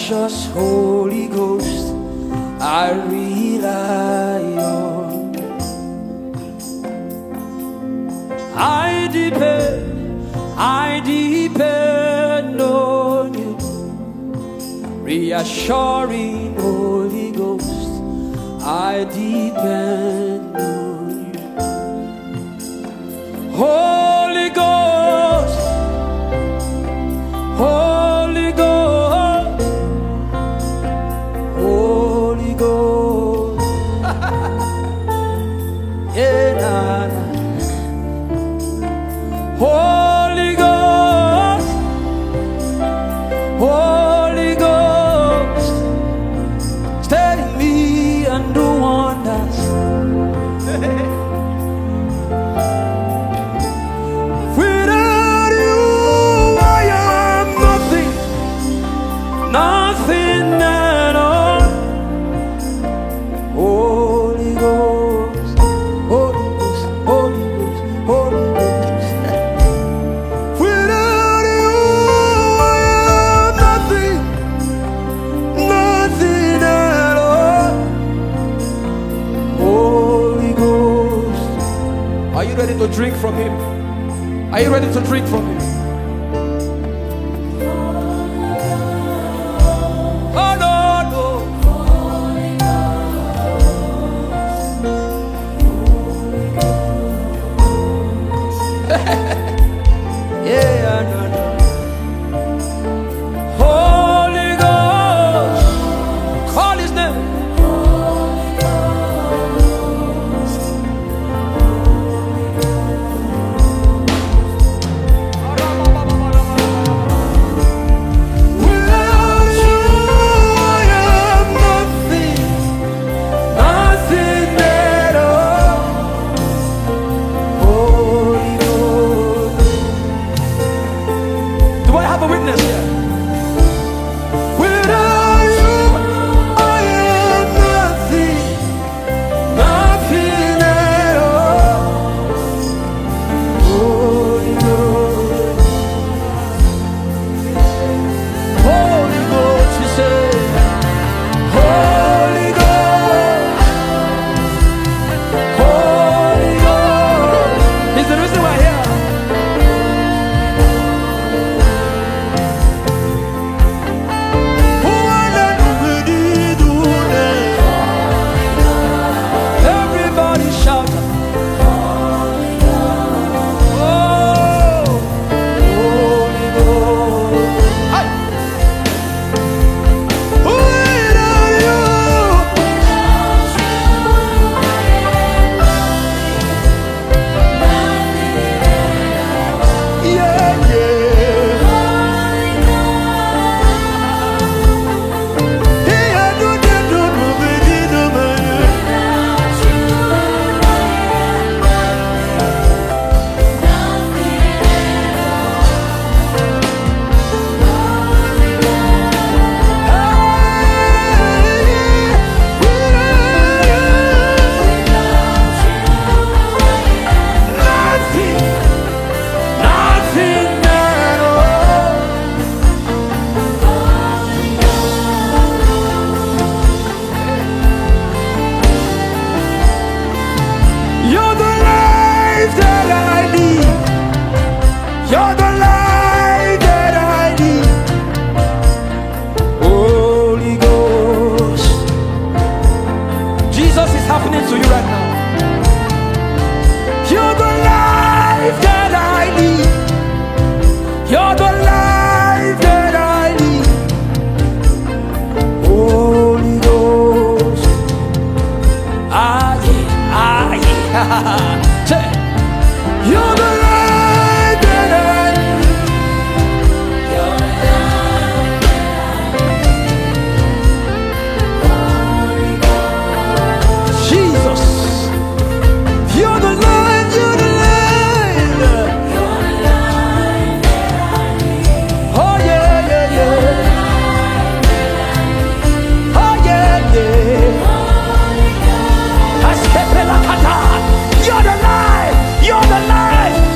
precious Holy Ghost, I rely on. I depend on you. Reassuring Holy Ghost, I depend on you. Holy Ghost, Holy Ghost, Holy Ghost. Yeah, nah, nah. Holy Ghost, Holy Ghost, stay in me and do wonders. Without you, I am nothing, nothing at all. Holy Ghost, Holy Ghost, Holy Ghost, Holy Ghost. Without you, I am nothing, nothing at all. Holy Ghost. Are you ready to drink from him? Are you ready to drink from him? Oh no, no. Yeah, no, no. Holy Ghost, call his name. Without you, I am nothing, nothing at all. Holy Ghost. Do I have a witness here? Without you, I am nothing, nothing at all. Holy Ghost, Holy Ghost, you say, Holy Ghost, Holy Ghost. Is the reason why here. Everybody shout. Oh, Holy Ghost. Hey. Without you, yeah, yeah. Yeah, do, do, do, do, do, do, do. You're the life that I need. You're the life that I need. Holy Ghost. Jesus is happening to you right now. You're the life that I need. You're the life that I need. Holy Ghost. Say, you're the light that I need. You're the light that I need. Jesus, you're the light, you're the light. You're the light that I need. Oh yeah, yeah, yeah. Oh yeah, yeah. You're the light, you're the light.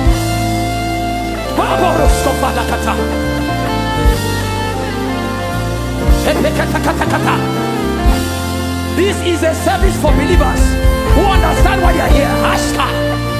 This is a service for believers who understand why they are here. Hashtag.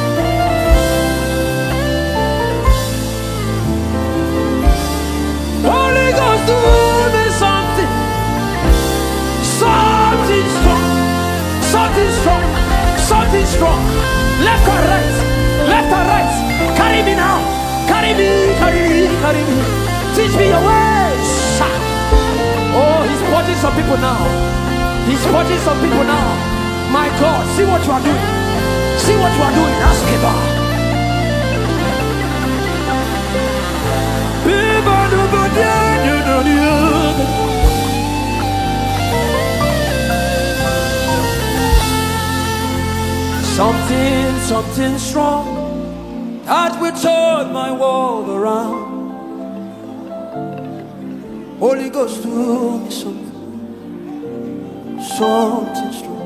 Holy Ghost, do me something. Something strong. Something strong. Something strong. Left or right. Left or right. Carry me now. Carry me. Carry me. Carry me. Teach me your ways. Oh, he's purging some people now. He's purging some people now. My God, see what you are doing. See what you are doing. Ask about. Something strong that will turn my world around. Holy Ghost, do me something strong.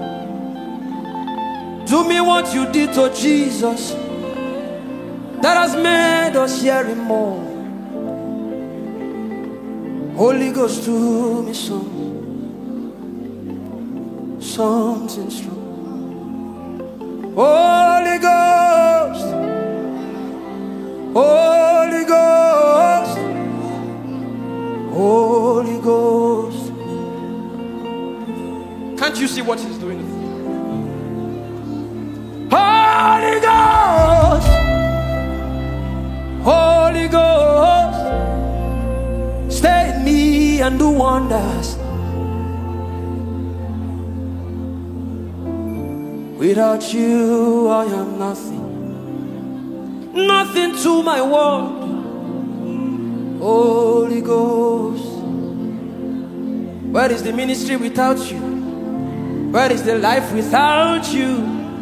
Do me what you did to Jesus that has made us hear him more. Holy Ghost, do me something strong. Holy Ghost, Holy Ghost, Holy Ghost. Can't you see what he's doing? Holy Ghost, Holy Ghost, stay in me and do wonders. Without you, I am nothing. Nothing to my world. Holy Ghost, where is the ministry without you? Where is the life without you?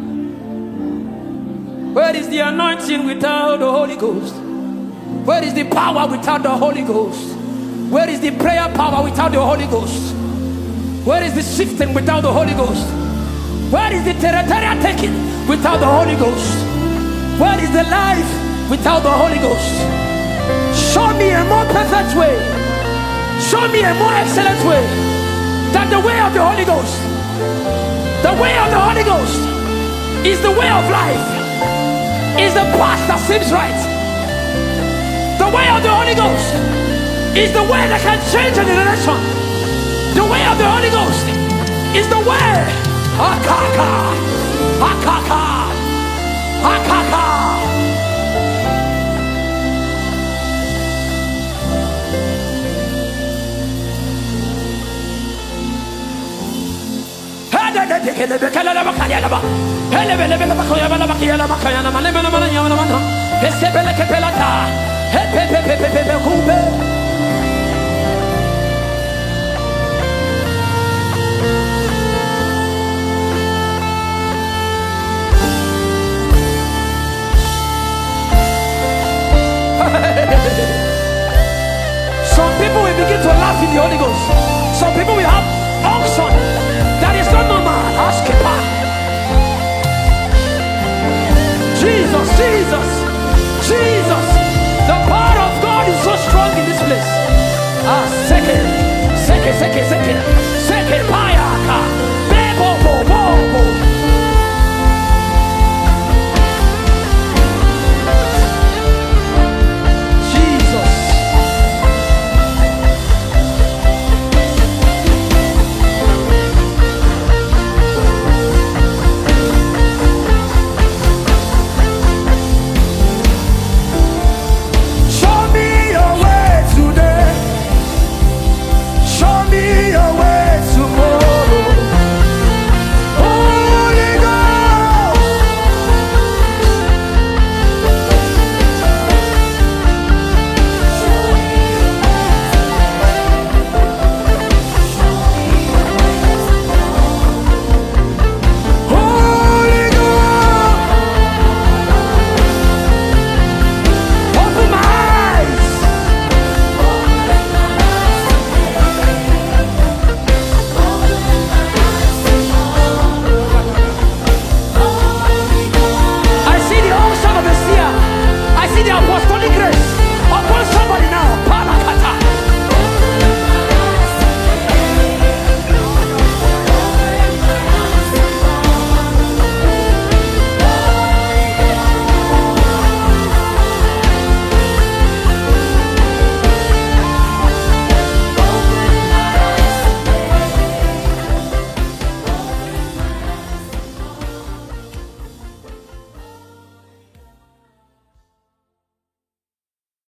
Where is the anointing without the Holy Ghost? Where is the power without the Holy Ghost? Where is the prayer power without the Holy Ghost? Where is the shifting without the Holy Ghost? Where is the territorial taking without the Holy Ghost? Where is the life without the Holy Ghost? Show me a more perfect way. Show me a more excellent way than the way of the Holy Ghost. The way of the Holy Ghost is the way of life. Is the path that seems right. The way of the Holy Ghost is the way that can change a generation. The way of the Holy Ghost is the way. Akaka, akaka, akaka. in the Holy Ghost. Some people will have unction that is not normal. Ask it. Jesus, Jesus, Jesus. The power of God is so strong in this place. Seke, payaka.